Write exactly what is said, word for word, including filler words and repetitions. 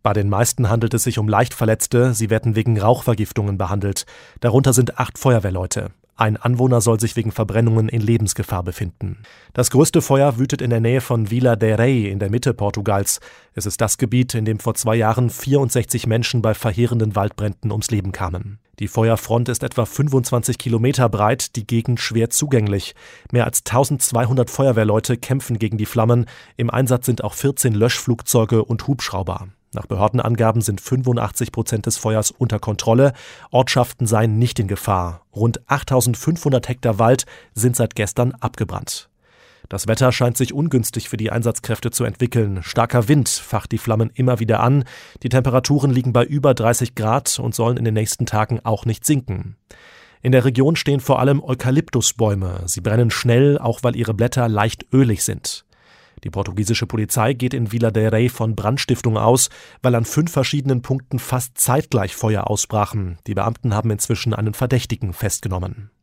Bei den meisten handelt es sich um Leichtverletzte, sie werden wegen Rauchvergiftungen behandelt. Darunter sind acht Feuerwehrleute. Ein Anwohner soll sich wegen Verbrennungen in Lebensgefahr befinden. Das größte Feuer wütet in der Nähe von Vila de Rei in der Mitte Portugals. Es ist das Gebiet, in dem vor zwei Jahren vierundsechzig Menschen bei verheerenden Waldbränden ums Leben kamen. Die Feuerfront ist etwa fünfundzwanzig Kilometer breit, die Gegend schwer zugänglich. Mehr als eintausendzweihundert Feuerwehrleute kämpfen gegen die Flammen. Im Einsatz sind auch vierzehn Löschflugzeuge und Hubschrauber. Nach Behördenangaben sind fünfundachtzig Prozent des Feuers unter Kontrolle. Ortschaften seien nicht in Gefahr. Rund achttausendfünfhundert Hektar Wald sind seit gestern abgebrannt. Das Wetter scheint sich ungünstig für die Einsatzkräfte zu entwickeln. Starker Wind facht die Flammen immer wieder an. Die Temperaturen liegen bei über dreißig Grad und sollen in den nächsten Tagen auch nicht sinken. In der Region stehen vor allem Eukalyptusbäume. Sie brennen schnell, auch weil ihre Blätter leicht ölig sind. Die portugiesische Polizei geht in Vila de Rei von Brandstiftung aus, weil an fünf verschiedenen Punkten fast zeitgleich Feuer ausbrachen. Die Beamten haben inzwischen einen Verdächtigen festgenommen.